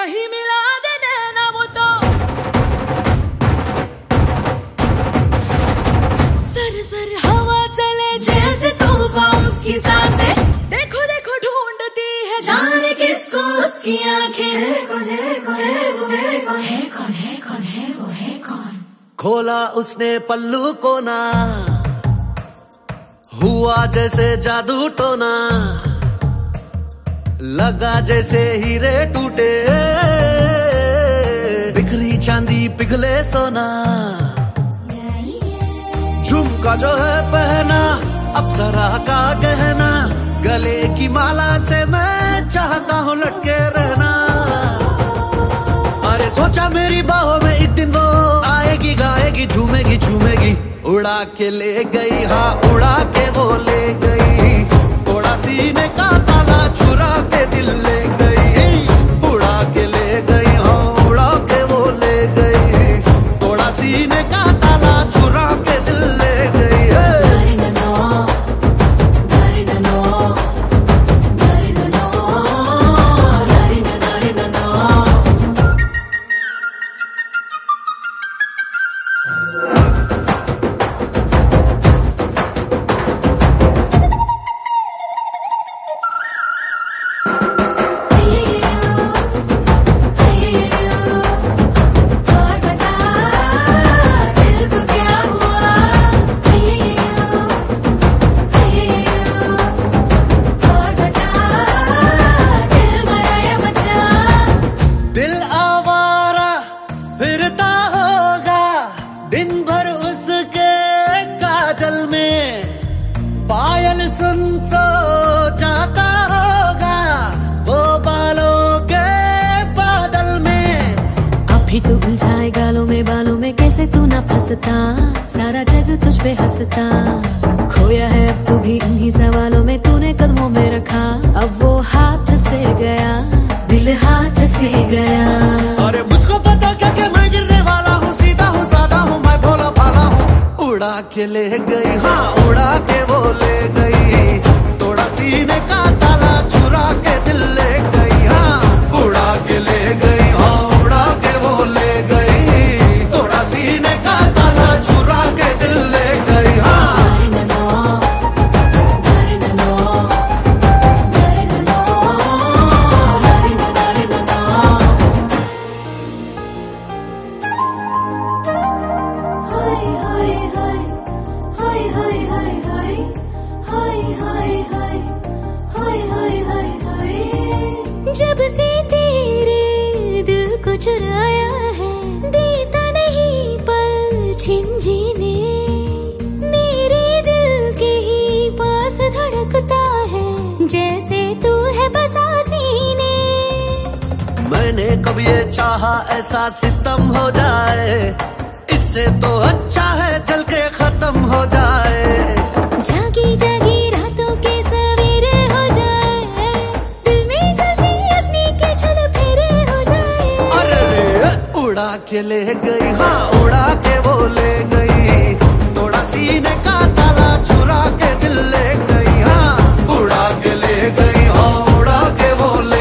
कहीं मिला दे देना वो तो सर सर हवा चले जैसे तूफान उसकी सांसें देखो देखो ढूंढती है जाने किसको उसकी आंखें कौन है कौन है वो है कौन है कौन है कौन है वो है कौन। खोला उसने पल्लू को ना हुआ जैसे जादू टोना लगा जैसे हीरे टूटे बिखरी चांदी पिघले सोना झुमका जो है पहना अप्सरा का गहना गले की माला से मैं चाहता हूँ लटके रहना। अरे सोचा मेरी बाहों में एक दिन वो आएगी गाएगी झूमेगी झूमेगी उड़ा के ले गई हाँ उड़ा के वो ले गई थोड़ा सीने का ताला चुरा के दिल ले गई उड़ा के ले गई हाँ उड़ा के वो ले गई थोड़ा सीने का ताला चुरा के दिल ले गई। पायल सुन सो जाता होगा वो बालों के बादल में। अभी तू उलझाए गालों में कैसे तू ना फंसता सारा जग तुझ पे हंसता खोया है अब तू भी इन्हीं सवालों में तूने कदमों में रखा अब वो हाथ से गया दिल हाथ से गया। अरे मुझको पता क्या कि मैं गिरने वाला हूँ सीधा हूँ सादा हूँ मैं भोला भाला हूँ उड़ा के ले गई हाँ उड़ा के वो ले गई थोड़ा सीने का ताला चुरा के दिल ले गई हाँ उड़ा के ले गई हाँ उड़ा के वो ले गई थोड़ा सीने का ताला चुरा के दिल ले गई हाँ। जब से तेरे दिल को चुराया है देता नहीं पल छिन जीने मेरे दिल के ही पास धड़कता है जैसे तू है बसा सीने। मैंने कब ये चाहा ऐसा सितम हो जाए इससे तो अच्छा है चल के खत्म हो जाए। जागी जागी रातों के सवेरे हो जाए दिल में जल्दी अपनी के चल फेरे हो जाए। अरे उड़ा के ले गई हाँ उड़ा के वो ले गई थोड़ा सीने का ताला चुरा के दिल ले गई हाँ उड़ा के ले गई हाँ उड़ा के वो ले